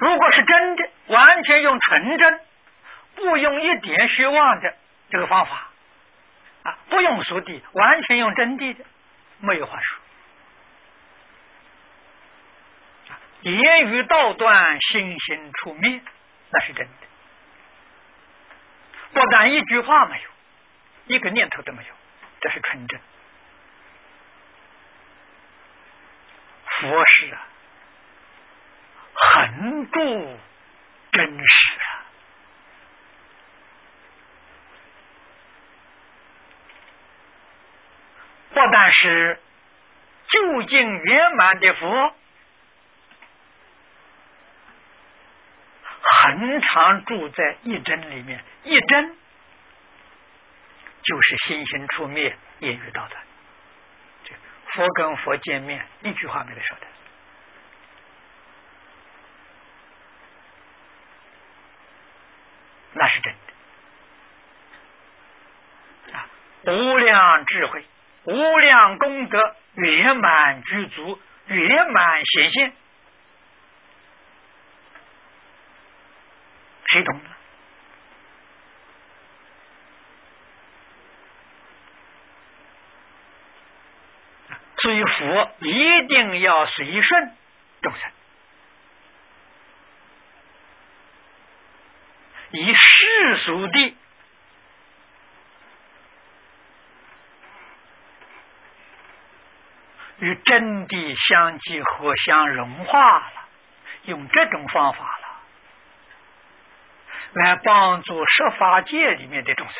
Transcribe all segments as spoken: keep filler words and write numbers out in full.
如果是真的，完全用纯真，不用一点虚妄的这个方法啊，不用俗谛，完全用真谛的，没有话说。言语道断，心行处灭，那是真的。不但一句话没有，一个念头都没有，这是纯真。佛是啊，横度真实啊，不但是究竟圆满的佛，恒常住在一真里面，一真就是心行处灭，言语道断。佛跟佛见面，一句话没得说的。那是真的啊！无量智慧，无量功德，圆满具足，圆满显现，谁懂呢？所以佛一定要随顺众生，以世俗的与真谛相结合相融化了，用这种方法了来帮助十法界里面的众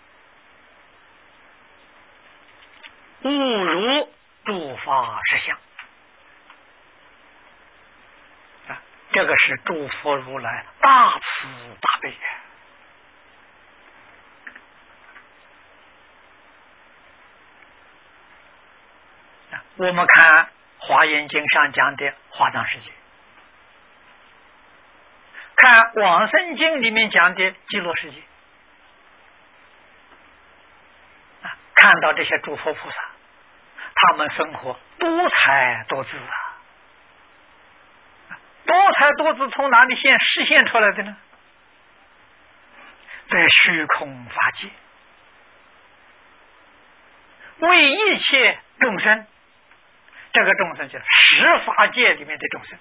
生悟入诸法实相啊，这个是诸佛如来大慈大悲啊！我们看华严经上讲的华藏世界，看往生经里面讲的极乐世界啊，看到这些诸佛菩萨，他们生活多彩多姿啊！多彩多姿从哪里现实现出来的呢？在虚空法界，为一切众生，这个众生就是十法界里面的众生，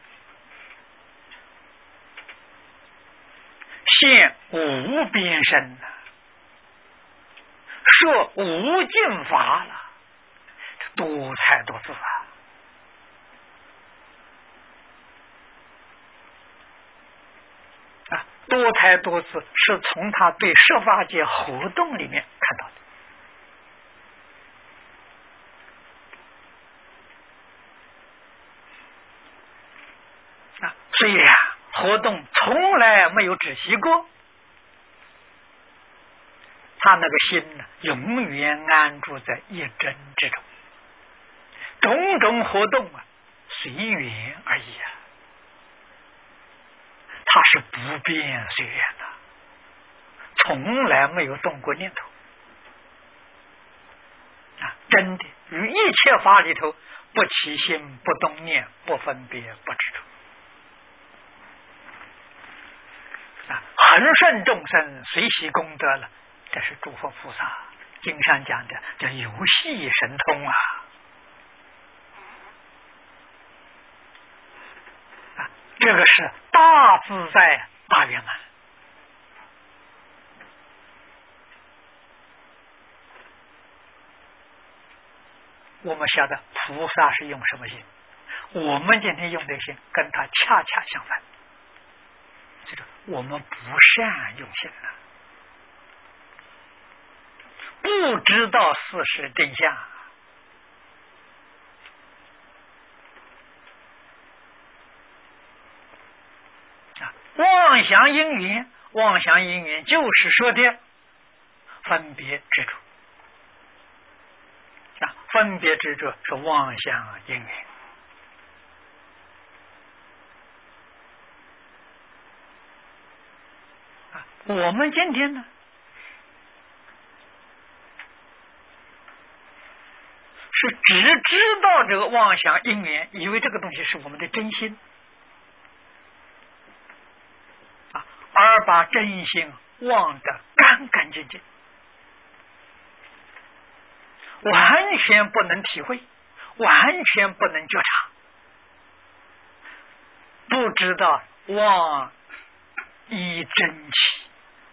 现无边身了，说无尽法了，多彩多姿啊！啊，多彩多姿是从他对十法界活动里面看到的啊。虽然活动从来没有止息过，他那个心呢，永远安住在一真之中，种种活动啊，随缘而已啊，它是不变随缘的，从来没有动过念头啊！真的，于一切法里头，不起心，不动念，不分别，不执着啊！恒顺众生，随喜功德了。这是诸佛菩萨经上讲的，叫游戏神通啊！啊，这个是大自在大圆满。我们晓得菩萨是用什么心，我们今天用的心跟他恰恰相反，就是我们不善用心了。不知道事实真相啊！妄想因缘，妄想因缘就是说的分别执着啊！分别执着是妄想因缘啊！我们今天呢？是只知道这个妄想因缘，以为这个东西是我们的真心而把真心忘得干干净净，完全不能体会，完全不能觉察，不知道妄依真起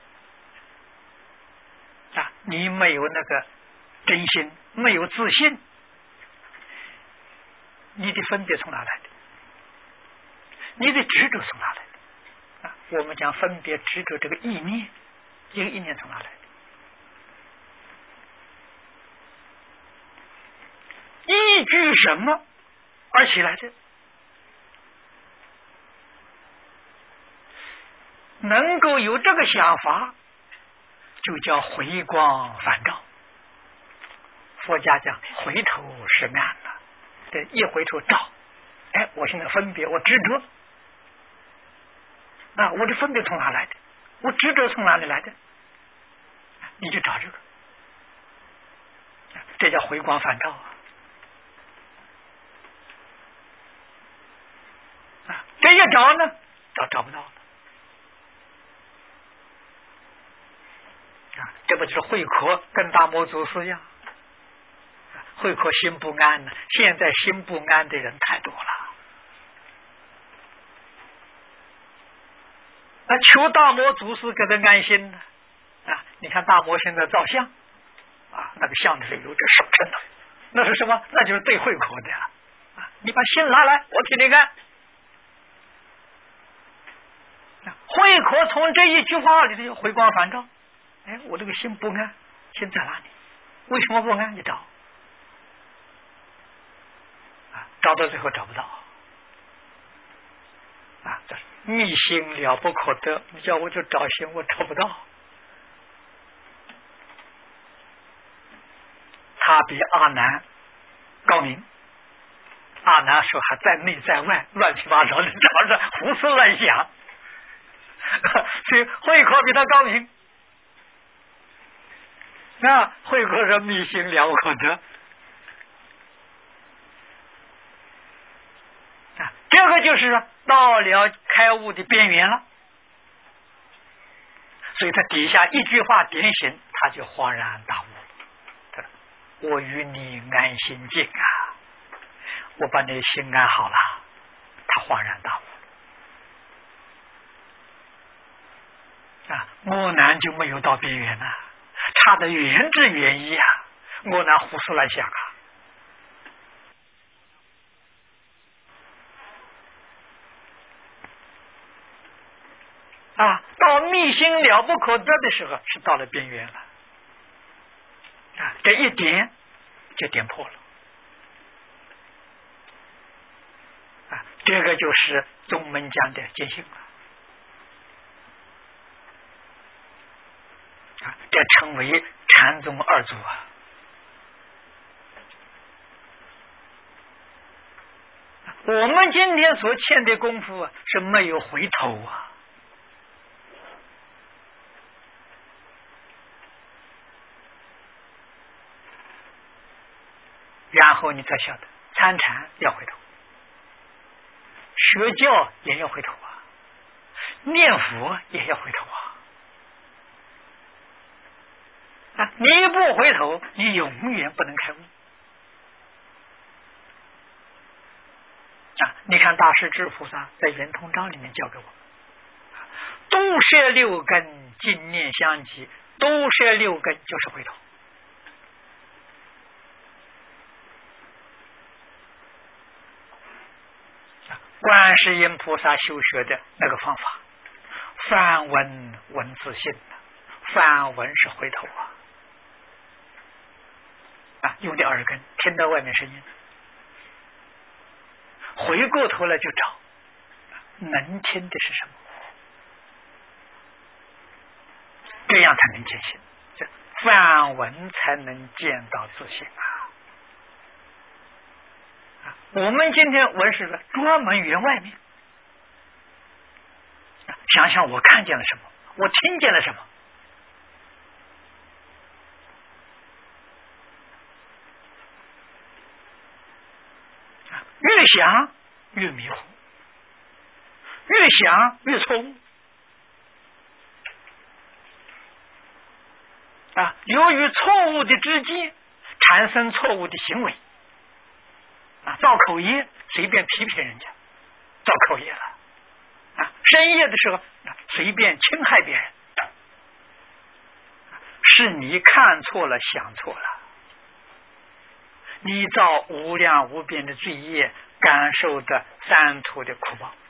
啊！你没有那个真心，没有自信，你的分别从哪来的？你的执着从哪来的？啊，我们讲分别执着这个意念，这个意念从哪来的？依据什么而起来的？能够有这个想法，就叫回光返照。佛家讲回头是岸了，对，一回头照，哎，我现在分别，我执着，啊，我的分别从哪来的？我执着从哪里来的？你就找这个，这叫回光返照啊！啊，这一找呢，找找不到了。啊，这不就是慧可跟大摩祖师一样？慧可心不安呢，现在心不安的人太多了。那求大摩祖师给他安心呢？啊，你看大摩现在造像，啊，那个像里有这手撑的，那是什么？那就是对慧可的啊！啊，你把心拿来，我替你干。慧可从这一句话里头就回光返照。哎，我这个心不安，心在哪里？为什么不安？你找，啊，找到最后找不到，啊，这密心了不可得。你叫我去找心，我找不到。他比阿难高明，阿难说还在内在外乱七八糟的找着胡思乱想，所以慧可比他高明。那慧可说密心了不可得啊，这个就是到了开悟的边缘了。所以他底下一句话点醒，他就恍然大悟了。我与你安心静啊，我把你心安好了，他恍然大悟啊，我难就没有到边缘了。差的原之原意啊，我拿胡思乱想啊！啊，到密心了不可得的时候，是到了边缘了啊！这一点就点破了啊！这个就是宗门讲的见性了。这称为禅宗二祖啊！我们今天所欠的功夫啊，是没有回头啊！然后你才晓得，参禅要回头，学教也要回头啊，念佛也要回头啊！啊，你不回头，你永远不能开悟啊！你看大势至菩萨在圆通章里面教给我们，都摄六根，净念相继，都摄六根就是回头。观世音菩萨修学的那个方法，梵文文字性的，梵文是回头啊。啊，用的耳根听到外面声音，回过头来就找能听的是什么，这样才能见性，这梵文才能见到自性啊！啊，我们今天文是说专门圆外面，啊，想想我看见了什么，我听见了什么。越想越迷糊，越想越错误啊，由于错误的知见产生错误的行为啊，造口业，随便批评人家造口业了啊，深夜的时候随便侵害别人，是你看错了想错了，你造无量无边的罪业，感受的三途的苦报，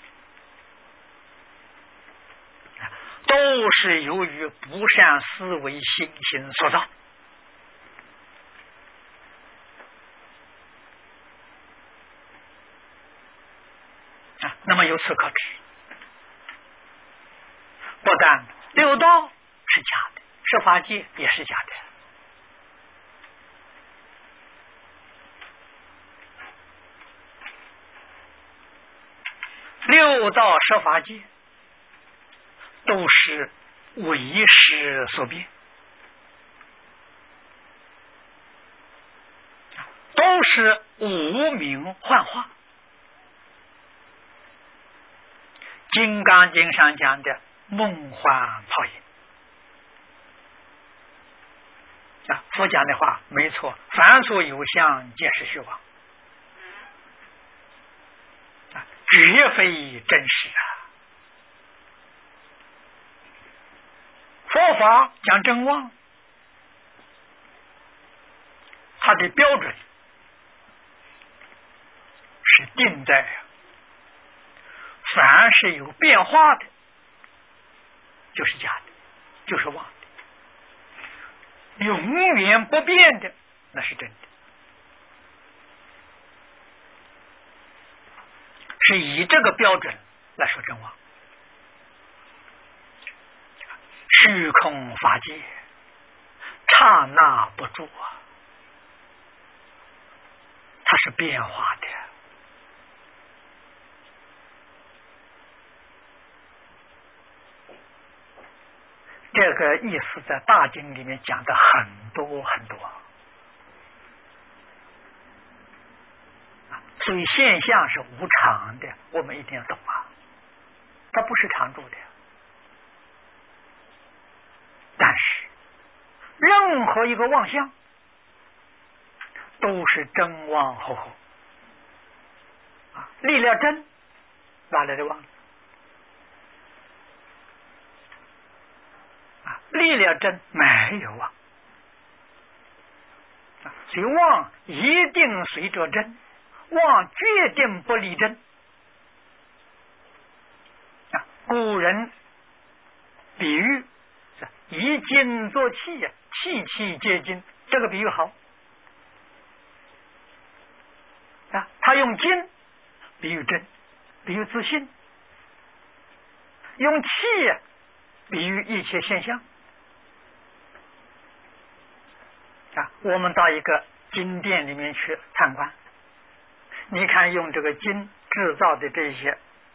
都是由于不善思维心行所造啊。那么由此可知，不但六道是假的，十法界也是假的。六道十法界都是为识所变，都是无明幻化。金刚经上讲的梦幻泡影啊，佛讲的话没错，凡所有相，皆是虚妄啊，绝非真实啊。佛法讲真妄，它的标准是定在凡是有变化的就是假的，就是妄的，永远不变的那是真的，是以这个标准来说真妄。虚空法界刹那不住啊，它是变化的。这个意思在大经里面讲的很多很多，所以现象是无常的，我们一定要懂啊，它不是常住的。但是任何一个妄相都是真妄后后啊，立了真，哪来的妄啊？立了真没有妄啊，所以妄一定随着真，妄决定不离真啊。古人比喻以金作器呀，器器皆金，这个比喻好啊。他用金比喻真，比喻自信；用器比喻一切现象啊。我们到一个金店里面去参观，你看用这个金制造的这些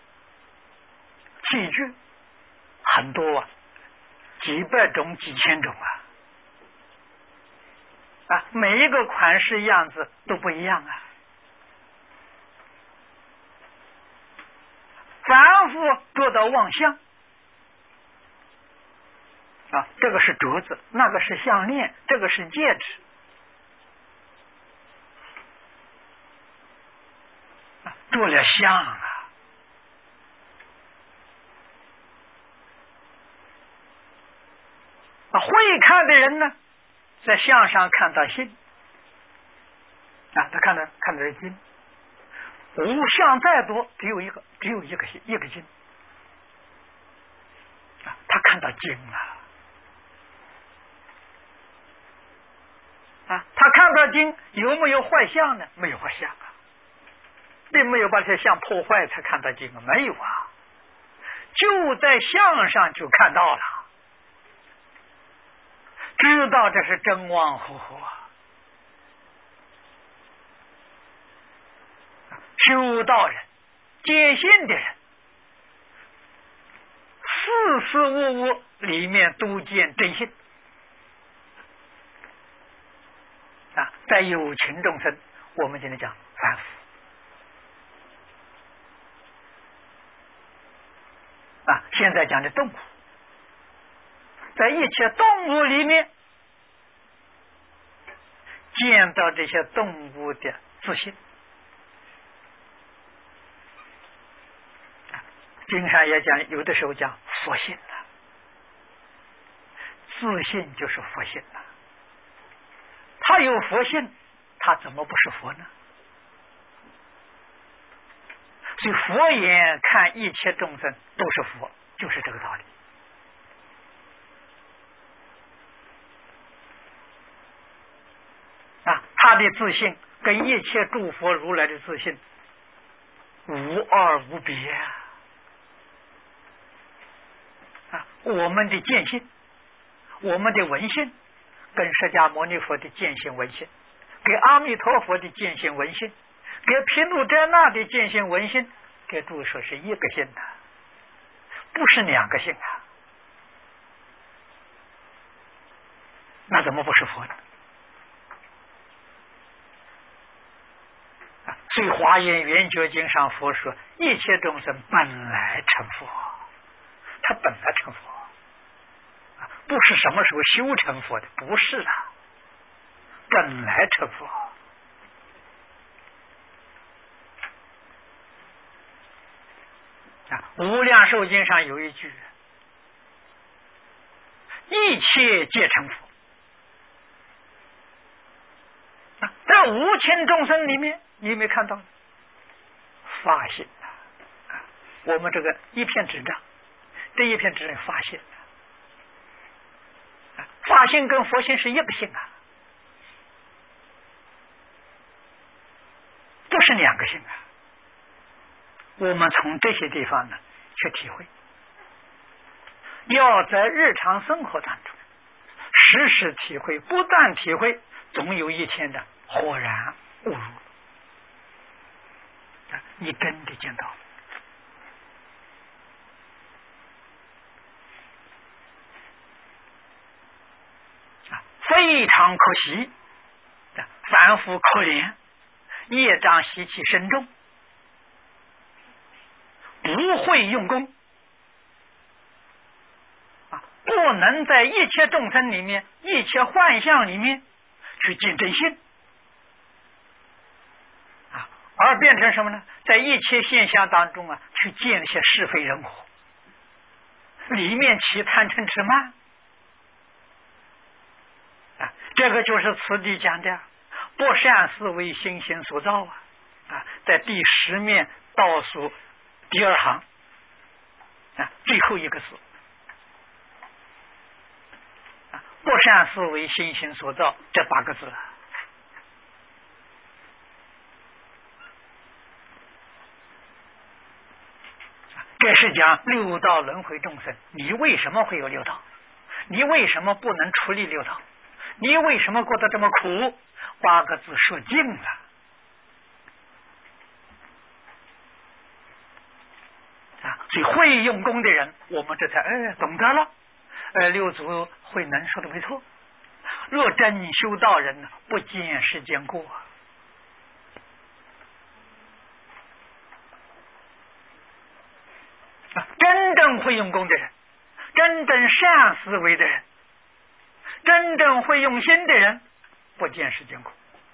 器具很多啊，几百种几千种啊啊，每一个款式样子都不一样啊，反复做到妄相啊，这个是镯子，那个是项链，这个是戒指啊，做了相啊。会看的人呢，在相上看到心啊，他看到看到是金，无相再多，只有一个，只有一个一个金啊，他看到金啊啊，他看到金有没有坏相呢？没有坏相啊，并没有把这些相破坏才看到金啊，没有啊，就在相上就看到了。知道这是真妄后后啊！修道人、见性的人，事事物物里面都见真性啊！在有情众生，我们今天讲凡夫啊，现在讲的动物，在一切动物里面见到这些动物的自信。经上也讲，有的时候讲佛性啊，自信就是佛性啊。他有佛性，他怎么不是佛呢？所以佛眼看一切众生都是佛，就是这个道理啊。他的自信跟一切诸佛如来的自信无二无别啊。啊，我们的见性，我们的闻性，跟释迦牟尼佛的见性闻性，跟阿弥陀佛的见性闻性，跟毗卢遮那的见性闻性，给诸位说是一个性的，不是两个性啊。那怎么不是佛呢？啊，所以《华严圆觉经》上佛说，一切众生本来成佛，他本来成佛，啊，不是什么时候修成佛的，不是啊，本来成佛。啊，《无量寿经》上有一句：“一切皆成佛。”啊，在无情众生里面，你有没有看到发心啊？啊，我们这个一片纸张，这一片纸张发心啊，发心跟佛心是一个性啊，不是两个性啊。我们从这些地方呢去体会，要在日常生活当中时时体会，不断体会，总有一天的豁然悟入，你真的见到啊，非常可惜，凡夫可怜，业障习气深重，不会用功啊，不能在一切众生里面、一切幻象里面去见真心啊，而变成什么呢？在一切现象当中啊，去见那些是非人我，里面起贪嗔痴慢啊，这个就是此地讲的不善思维心行所造啊啊，在第十面倒数第二行啊，最后一个字啊，不善思维心行所造，这八个字啊，这是讲六道轮回众生，你为什么会有六道？你为什么不能处理六道？你为什么过得这么苦？八个字说尽了。啊，所以会用功的人，我们这才哎懂得了。呃，六祖慧能说的没错，若真修道人呢，不见世间过。啊，真正会用功的人，真正善思维的人，真正会用心的人，不见世间过。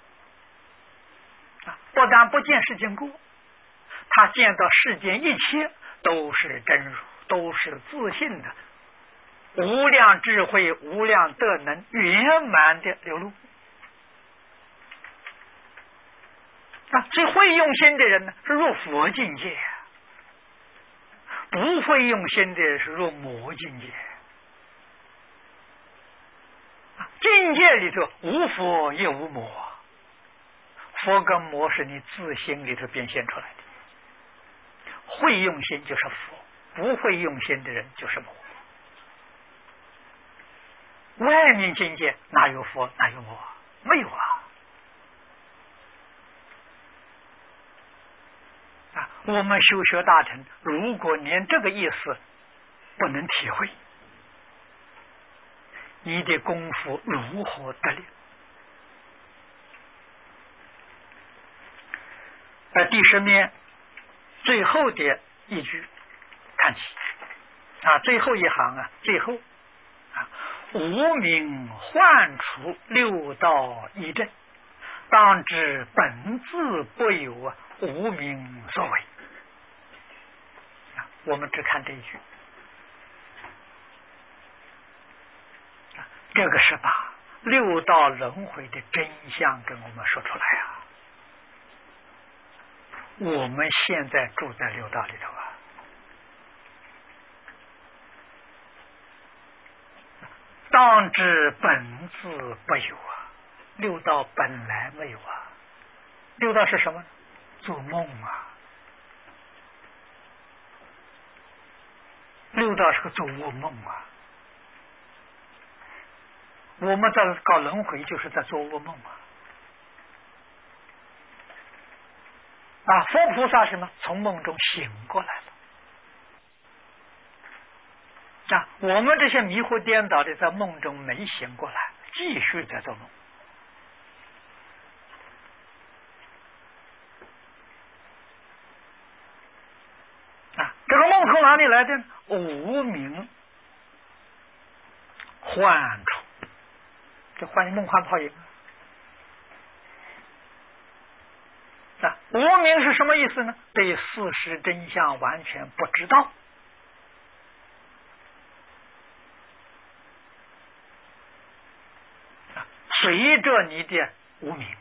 啊，不但不见世间过，他见到世间一切都是真如，都是自信的无量智慧、无量德能圆满的流露啊！所以会用心的人呢，是入佛境界；不会用心的人是入魔境界。啊，境界里头无佛也无魔，佛跟魔是你自心里头变现出来的。会用心就是佛，不会用心的人就是魔。外面境界哪有佛哪有魔？没有啊！啊，我们修学大乘，如果连这个意思不能体会，你的功夫如何得力？在第十面最后的一句看起啊，最后一行啊，最后啊，无明幻处六道一阵当知本自不有啊，无名所为。我们只看这一句，这个是把六道轮回的真相跟我们说出来啊。我们现在住在六道里头啊，当知本自不有啊，六道本来没有啊。六道是什么？做梦啊！六道是个做噩梦啊！我们在搞轮回，就是在做噩梦啊！啊，佛菩萨什么？从梦中醒过来了。啊，我们这些迷糊颠倒的，在梦中没醒过来，继续在做梦。啊，这个梦从哪里来的？无明幻处，这幻梦幻泡影啊！无明是什么意思呢？对事实真相完全不知道。啊，随着你的无明，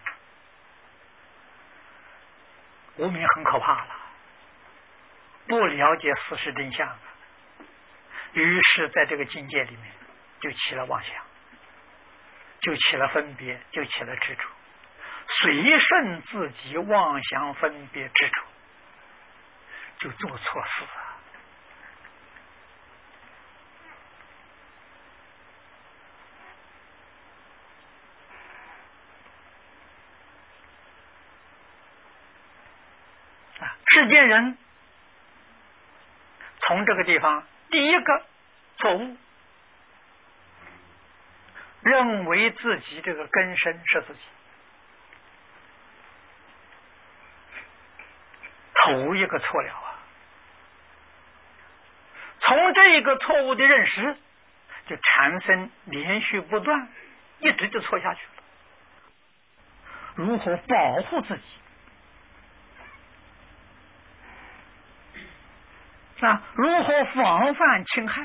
无明很可怕了，不了解事实真相，于是在这个境界里面就起了妄想，就起了分别，就起了执着，随顺自己妄想分别执着，就做错事啊！啊，世间人从这个地方，第一个错误，认为自己这个根身是自己，头一个错了啊！从这一个错误的认识，就产生连续不断，一直就错下去了。如何保护自己？啊，如何防范侵害？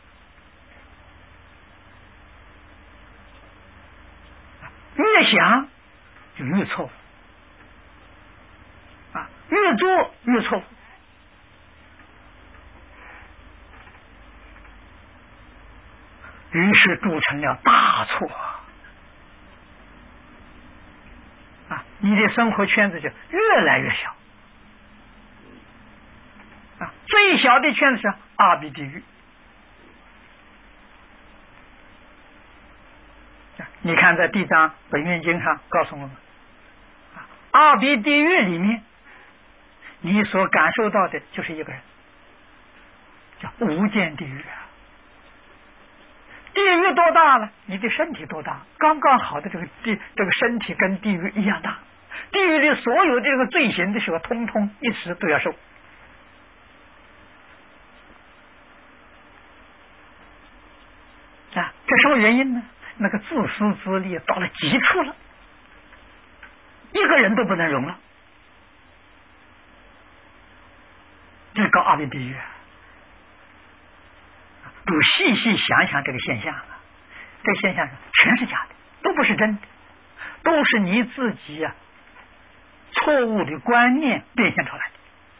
越想就越错误，啊，越做越错误，于是铸成了大错啊！你的生活圈子就越来越小啊！最小的圈子是阿鼻地狱。你看，在《地藏本愿经》上告诉我们，阿鼻地狱里面，你所感受到的就是一个人，叫无间地狱啊！地狱多大了？你的身体多大？刚刚好的这个地，这个身体跟地狱一样大。地狱里所有的这个罪行的时候，通通一时都要受。啊，这什么原因呢？那个自私自利到了极处了，一个人都不能容了，这搞阿鼻地狱啊！都细细想想这个现象啊，这个现象全是假的，都不是真的，都是你自己啊错误的观念变现出来的。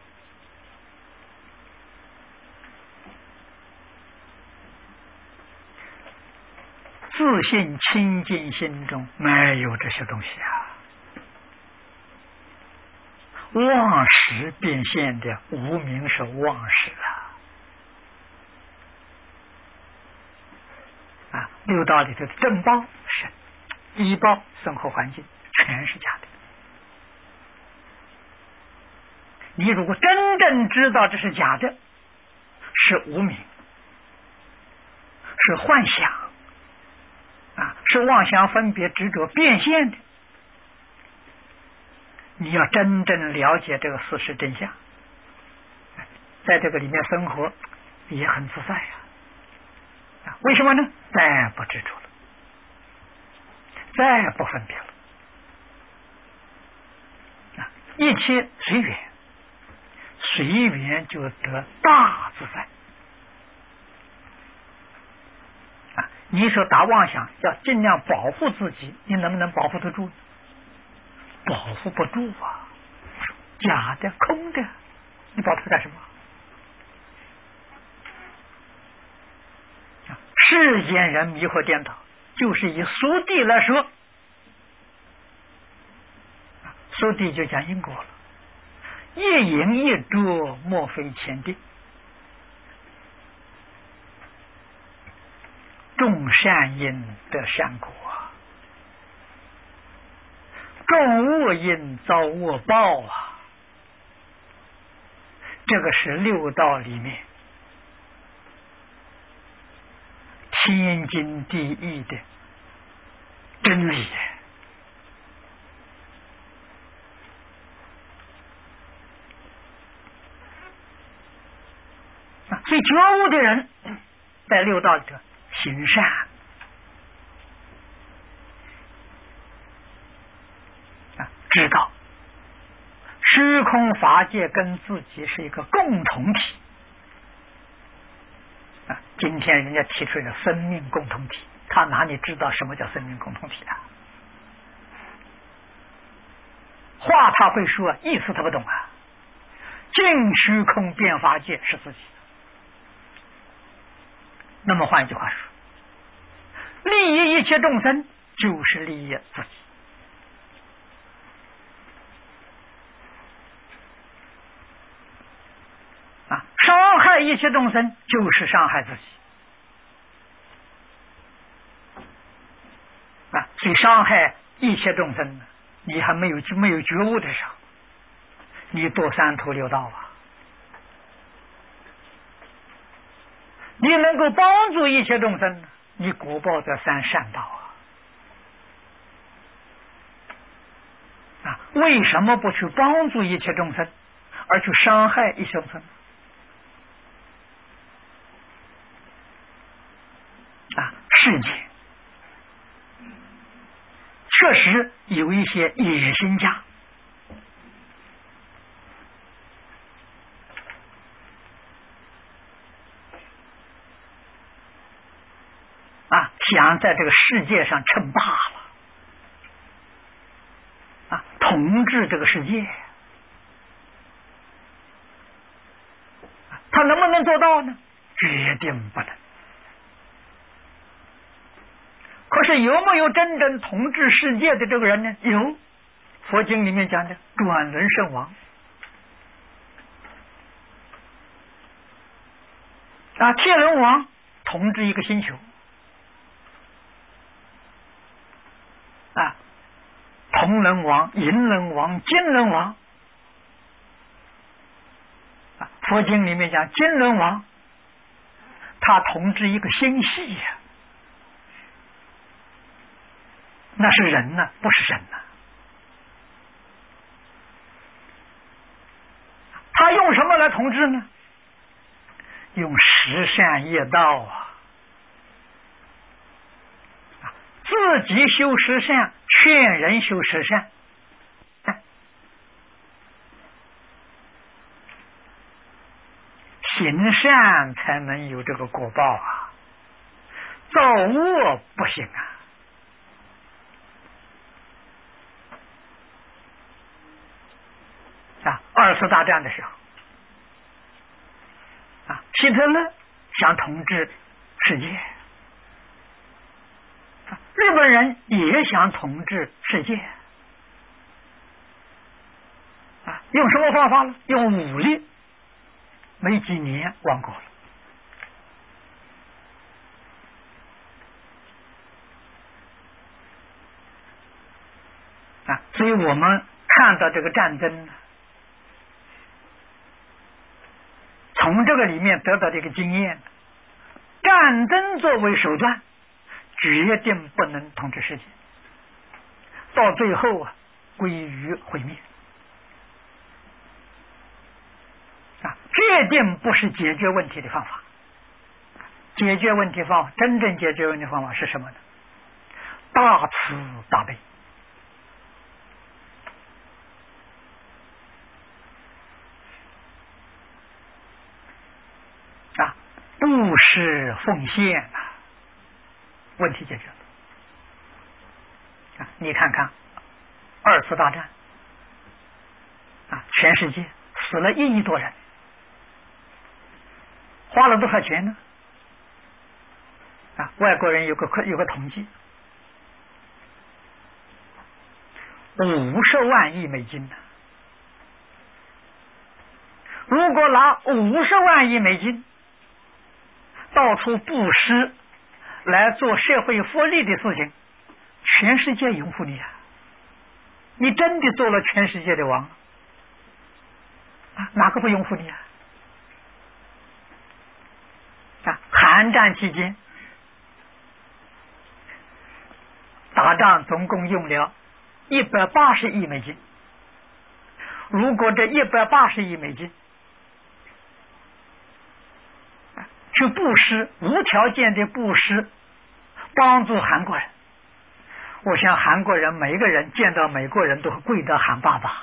自信清净心中没有这些东西啊，妄识变现的无明是妄识啊！啊，六道里头的正报是依报生活环境全是假的。你如果真正知道这是假的，是无明，是幻想啊，是妄想分别执着变现的。你要真正了解这个事实真相，在这个里面生活也很自在呀、啊。啊，为什么呢？再不执着了，再不分别了， 一切随缘，随缘就得大自在。啊，你说打妄想要尽量保护自己，你能不能保护得住？保护不住啊，假的空的，你保它干什么？世间人迷惑颠倒，就是以俗谛来说，俗谛就讲因果了，一饮一啄，莫非前定。种善因得善果，种恶因遭恶报啊！这个是六道里面天经地义的真理。所以觉悟的人在六道里头行善，啊，知道虚空法界跟自己是一个共同体。啊，今天人家提出了生命共同体，他哪里知道什么叫生命共同体啊？话他会说，意思他不懂啊。净虚空变法界是自己。那么换一句话说，利益一切众生就是利益自己。啊，伤害一切众生就是伤害自己。啊，所以伤害一切众生，你还没有没有觉悟的时候，你堕三途六道啊。你能够帮助一切众生，你果报得三善道啊！啊，为什么不去帮助一切众生，而去伤害一切众生？啊，世界确实有一些野心家。啊，想在这个世界上称霸了，啊，统治这个世界，他能不能做到呢？决定不能。可是有没有真正统治世界的这个人呢？有，佛经里面讲的转轮圣王，啊，天轮王统治一个星球。啊，铜轮王、银轮王、金轮王，啊，佛经里面讲金轮王，他统治一个星系呀、啊，那是人呢、啊，不是神呢、啊。他用什么来统治呢？用十善业道啊。自己修十善，劝人修十善，行善才能有这个果报啊，造恶不行啊。啊，二次大战的时候，啊，希特勒想统治世界。日本人也想统治世界，啊，用什么方法呢？用武力，没几年亡国了。啊，所以我们看到这个战争，从这个里面得到这个经验，战争作为手段，决定不能统治世界，到最后啊，归于毁灭。啊，决定不是解决问题的方法。解决问题方法，真正解决问题方法是什么呢？大慈大悲。 布施奉献啊，问题解决了啊！你看看二次大战啊，全世界死了一亿多人，花了多少钱呢？啊，外国人有个有个统计，五十万亿美金呢。如果拿五十万亿美金到处布施来做社会福利的事情，全世界拥护你啊！你真的做了全世界的王啊！哪个不拥护你啊？啊，韩战期间打仗总共用了一百八十亿美金，如果这一百八十亿美金去布施，无条件的布施，帮助韩国人，我想韩国人每一个人见到美国人都会跪着喊爸爸。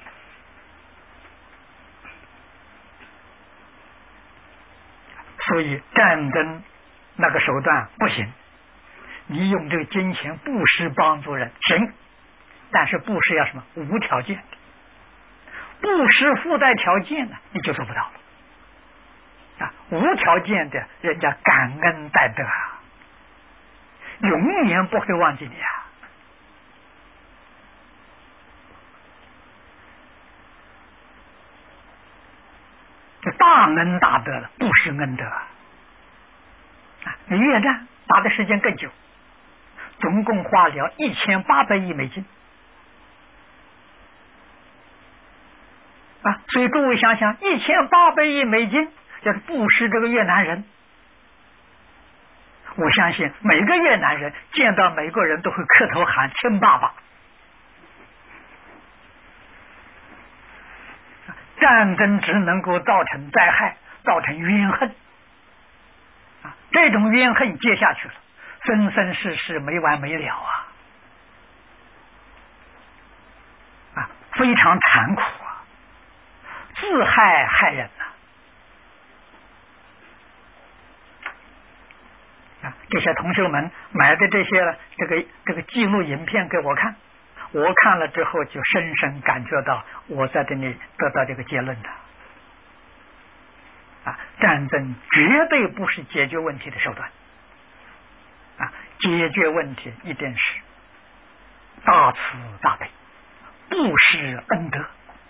所以战争那个手段不行，你用这个金钱布施帮助人行，但是布施要什么？无条件的，布施附带条件呢，你就做不到了。啊，无条件的，人家感恩戴德啊，永远不会忘记你啊！这大恩大德了，不是恩德啊！你越战打的时间更久，总共花了一千八百亿美金啊！所以各位想想，一千八百亿美金。要是布施这个越南人，我相信每个越南人见到美国人都会磕头喊亲爸爸。战争只能够造成灾害，造成怨恨啊！这种怨恨接下去了，生生世世没完没了啊！啊，非常残酷啊，自害害人呐！这些同学们买的这些这个这个记录影片给我看，我看了之后就深深感觉到我在这里得到这个结论的啊，战争绝对不是解决问题的手段啊，解决问题一定是大慈大悲，布施恩德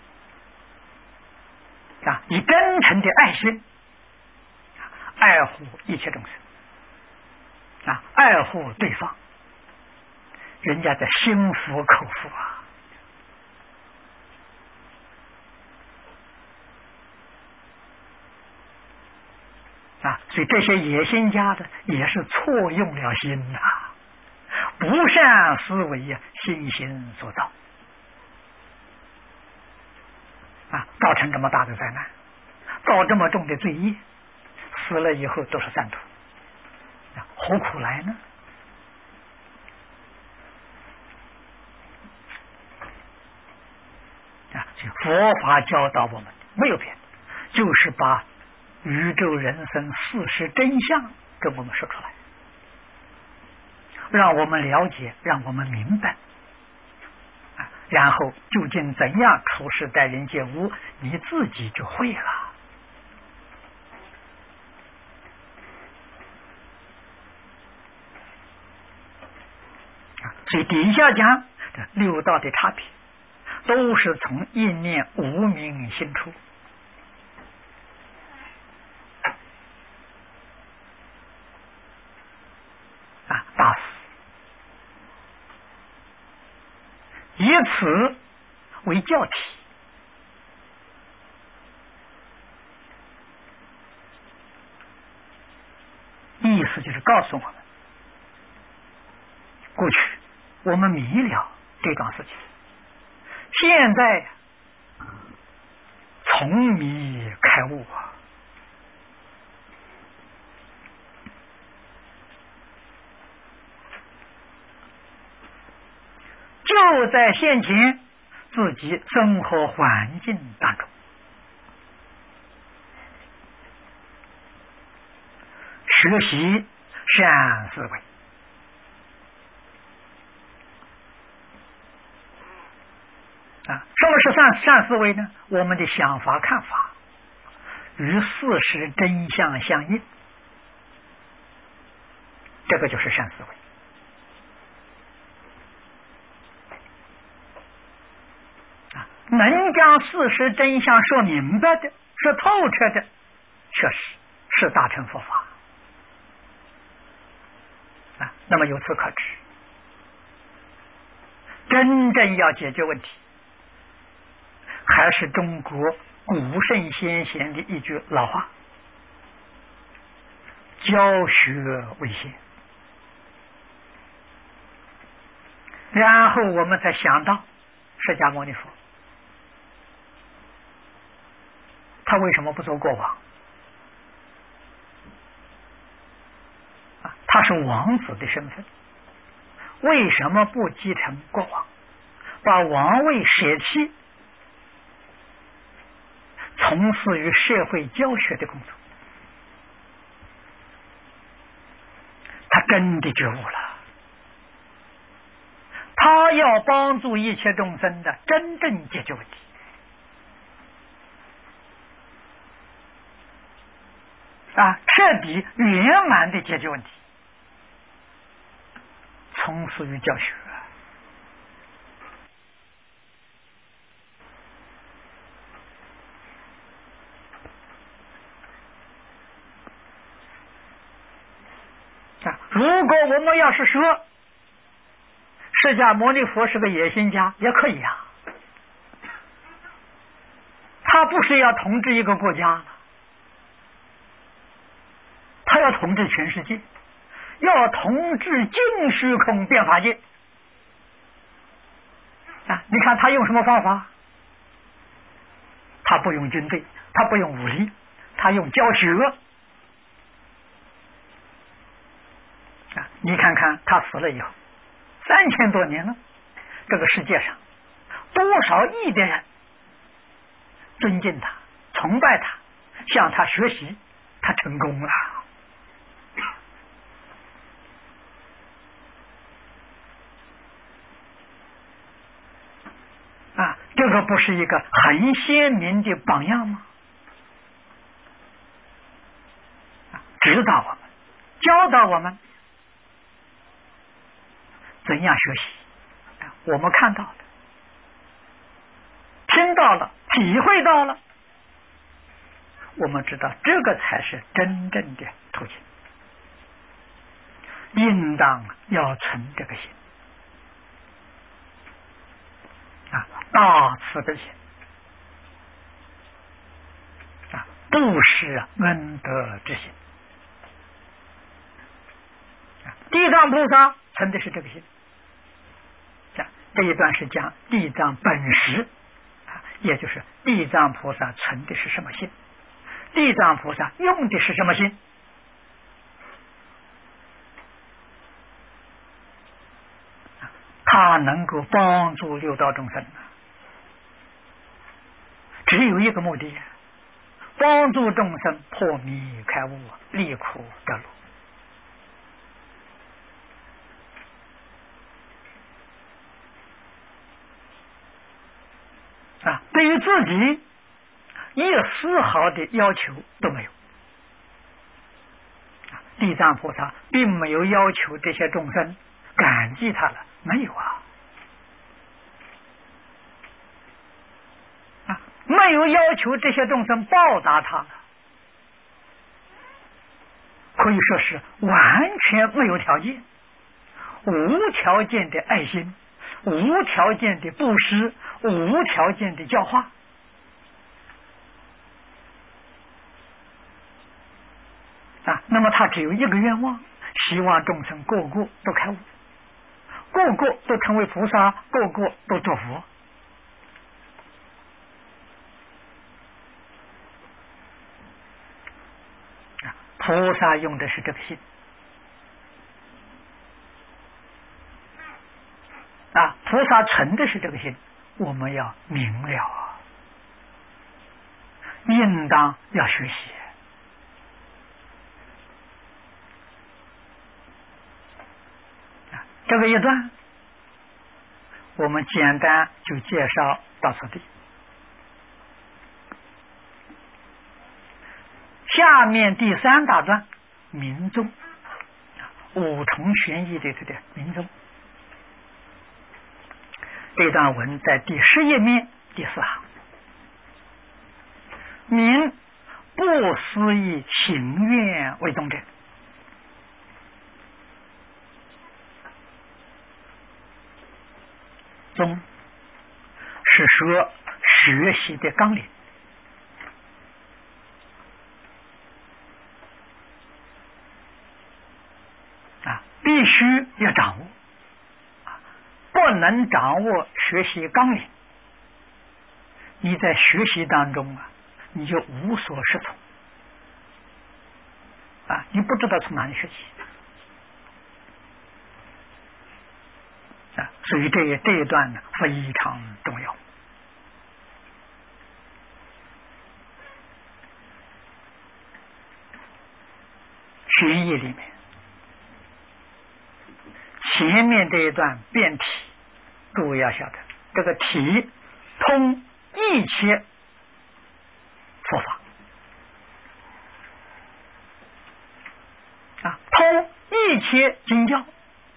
啊，以真诚的爱心爱护一切众生啊，爱护对方，人家在心服口服啊！啊，所以这些野心家的也是错用了心呐、啊，不善思维呀、啊，心心所造啊，造成这么大的灾难，造这么重的罪业，死了以后都是三途。何苦来呢？啊，佛法教导我们没有别的，就是把宇宙人生事实真相跟我们说出来，让我们了解，让我们明白，啊，然后究竟怎样处事待人接物，你自己就会了。所以底下讲这六道的差别，都是从一念无明心出啊，大死，以此为教体，意思就是告诉我们，过去我们迷了这桩事情，现在从迷开悟啊！就在现前自己生活环境当中， 学习善思维。啊，什么是善善思维呢？我们的想法看法与事实真相相应，这个就是善思维。啊，能将事实真相说明白的、说透彻的，确实是大乘佛法。啊，那么由此可知，真正要解决问题，还是中国古圣先贤的一句老话：教学为先。然后我们才想到释迦牟尼佛，他为什么不做国王？啊，他是王子的身份，为什么不继承国王，把王位舍弃，从事于社会教学的工作？他真的觉悟了，他要帮助一切众生的真正解决问题。啊，彻底圆满的解决问题，从事于教学。啊，如果我们要是说释迦牟尼佛是个野心家，也可以啊，他不是要统治一个国家，他要统治全世界，要统治净虚空变法界。啊，你看他用什么方法？他不用军队，他不用武力，他用教学。啊，你看看他死了以后，三千多年了，这个世界上多少亿的人尊敬他、崇拜他、向他学习，他成功了。啊，这个不是一个很鲜明的榜样吗？啊，指导我们，教导我们怎样学习。啊，我们看到了，听到了，体会到了，我们知道这个才是真正的途径，应当要存这个心。啊，大慈悲心，啊，布施恩德之心。啊，地藏菩萨存的是这个心。啊，这一段是讲地藏本实，啊，也就是地藏菩萨存的是什么心，地藏菩萨用的是什么心。他能够帮助六道众生，只有一个目的，帮助众生破迷开悟，离苦得乐。啊，对于自己一丝毫的要求都没有。地藏菩萨并没有要求这些众生感激他了，没有啊，啊，没有要求这些众生报答他了，可以说是完全没有条件，无条件的爱心，无条件的布施，无条件的教化。啊，那么他只有一个愿望，希望众生个个都开悟，个个都成为菩萨，个个都做佛。啊，菩萨用的是这个心。啊，菩萨存的是这个心，我们要明了，应当要学习。 这个一段我们简单就介绍到此地。下面第三大段明宗，五重玄义里头的明宗，这段文在第十页面第四行。明不思以行愿为宗者，宗是说学习的纲领啊，必须要掌握，不能掌握学习纲领，你在学习当中啊，你就无所适从啊，你不知道从哪里学习啊，所以这这一段呢非常重要。学义里面前面这一段辩题，诸位要晓得，这个题通一切佛法啊，通一切经教，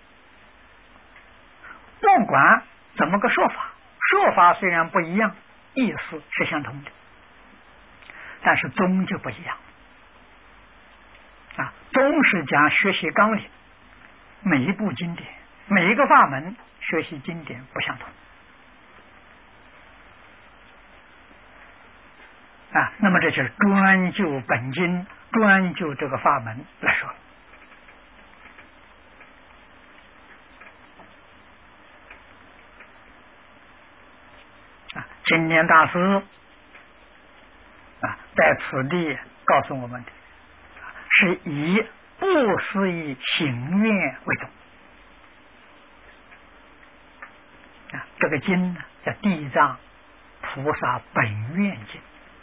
不管怎么个说法，说法虽然不一样，意思是相同的，但是宗就不一样啊。宗是讲学习纲领，每一部经典，每一个法门学习经典不相同啊。那么这就是专就本经，专就这个法门来说啊。经典大师啊在此地告诉我们的是以不思以行愿为宗啊。这个经呢叫地藏菩萨本愿经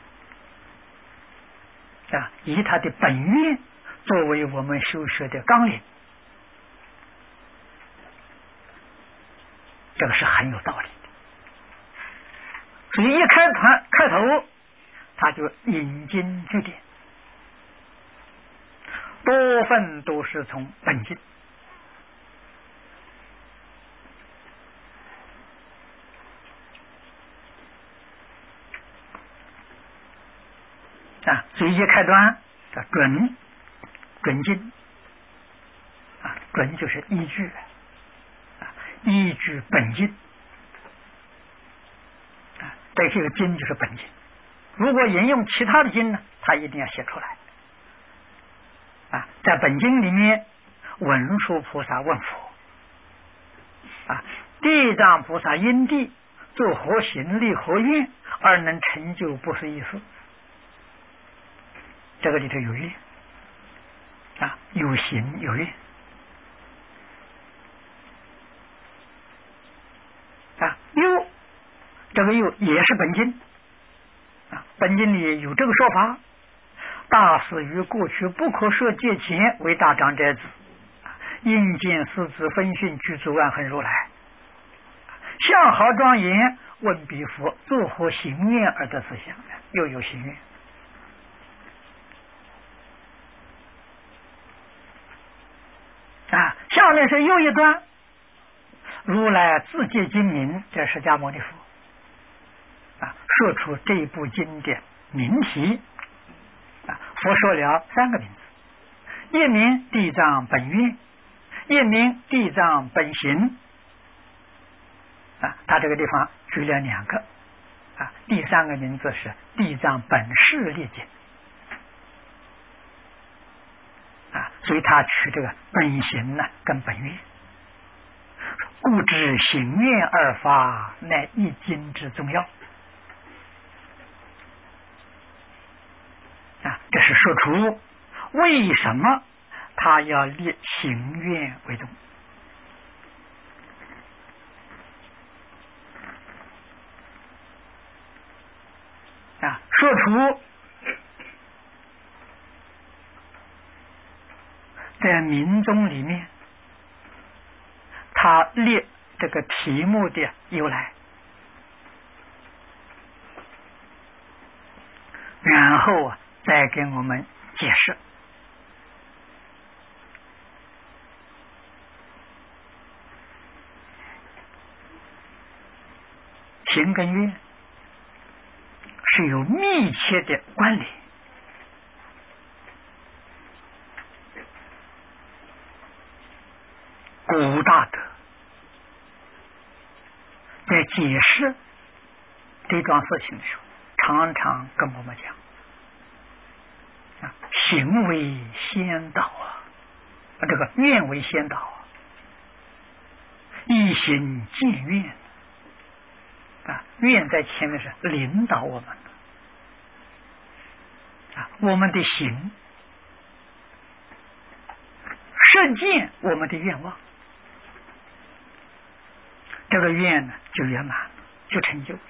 啊，以他的本愿作为我们修学的纲领，这个是很有道理的。所以一开团开头，他就引经据典，多份都是从本经啊，所以一开端叫准准经啊，准就是依据啊，依据本经啊，这些个经就是本经。如果引用其他的经呢，他一定要写出来啊。在本经里面，文殊菩萨问佛啊，地藏菩萨因地作何行立何愿而能成就不是意思？这个里头有愿啊，有行有愿啊，又这个又也是本经啊，本经里有这个说法：大师于过去不可设界前为大长者子，应见四子分训具足万恒如来，相好庄严，问彼佛作何行愿而得此相？又有行愿啊。下面是又一段，如来自界经名，这释迦牟尼佛啊，说出这部经的名题啊。佛说了三个名字，一名地藏本愿，一名地藏本行啊。他这个地方举了两个啊，第三个名字是地藏本誓列经啊，所以他取这个本行呢跟本愿，故知行愿二法乃一经之宗要啊。这是说出为什么他要立行愿为宗啊，说出在民宗里面，他列这个题目的由来，然后啊再给我们解释。行跟愿是有密切的关联。古大德在解释这桩事情的时候，常常跟我们讲啊，行为先导啊，这个愿为先导啊，一行见愿啊，愿在前面是领导我们的啊，我们的行实践我们的愿望，这个愿呢就圆满了，就成就了。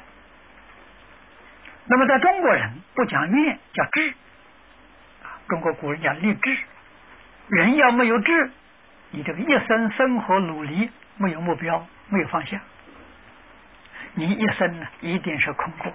那么在中国人不讲愿，叫志啊，中国古人讲立志，人要没有志，你这个一生生活努力没有目标，没有方向，你一生呢一定是空过。